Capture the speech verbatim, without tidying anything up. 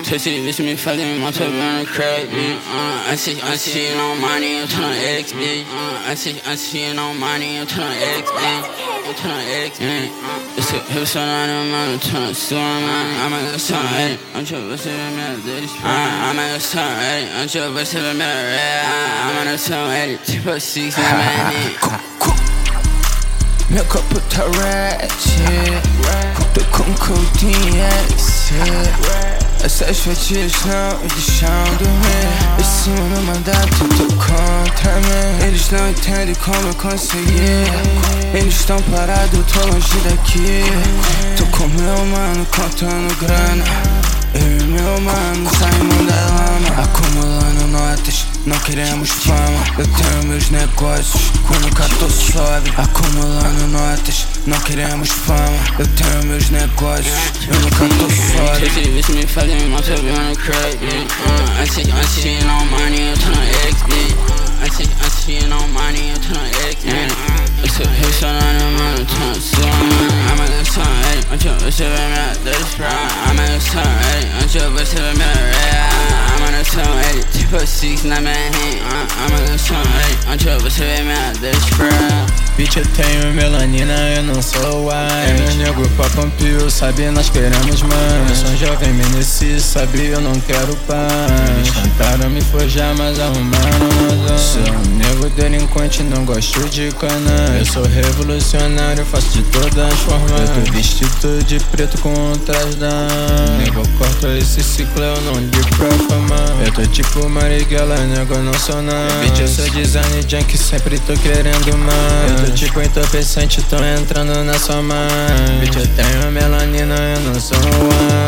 Pussy, bitch, me fucking my top on the crack, bitch. I see, I see it on money, I'm tryna X, bitch. I see, I see it on money, I'm tryna X, bitch. I'm tryna X, bitch. It's a hip son on them, I'm tryna sue them, I'm a good son, hey. I'm tryna bust it in my bitch. I'm a good son, hey. I'm tryna bust it in my red. I'm a good son, hey. Two plus six, I'm a good Meu copo tá ratchet, tô com codeine exit. Essas fatias não me deixam dormir. Em cima do mandato, tô contra mim. Eles não entendem como eu consegui. Eles estão parados, eu tô longe daqui. Tô com meu mano contando grana. Eu e meu mano saímos da lama, acumulando notas, não queremos fama. Eu tenho meus negócios, eu nunca tô sóbrio. Acumulando notas, não queremos fama. Eu tenho meus negócios, eu nunca tô sóbrio. Pussy, bitch, me fucking my top on the crack, bitch. I see, I see it on money, I'm tryna X, bitch. I see, I see it on money, I'm tryna X, bitch. It's a hip son on them, I'm tryna sue them. I'm a good son, hey. I'm tryna bust it in my dirty spot. I'm a good son, hey. I'm tryna bust it in my red. I'm a good son, hey. Two plus six, not my hand. I'm a good son, hey. I'm tryna bust it in my dirty spot. Bitch, eu tenho melanina, eu não sou white. É meu nego pra Pompeu, sabe, nós queremos mais. Eu sou um jovem meneci, sabe, eu não quero paz. Eles tentaram me forjar, mas arrumaram razão. Sou um nego delinquente, não gosto de canais. Eu sou revolucionário, faço de todas as formas. Eu tô vestido de preto com um traje da nego, corto esse ciclo, eu não ligo pra fama. Eu tô tipo Marighella, nego, eu não sou nada. Bitch, eu sou design junk, sempre tô querendo mais. Eu tô tipo entorpecente, tô entrando na sua mãe. Bitch, eu tenho melanina, eu não sou um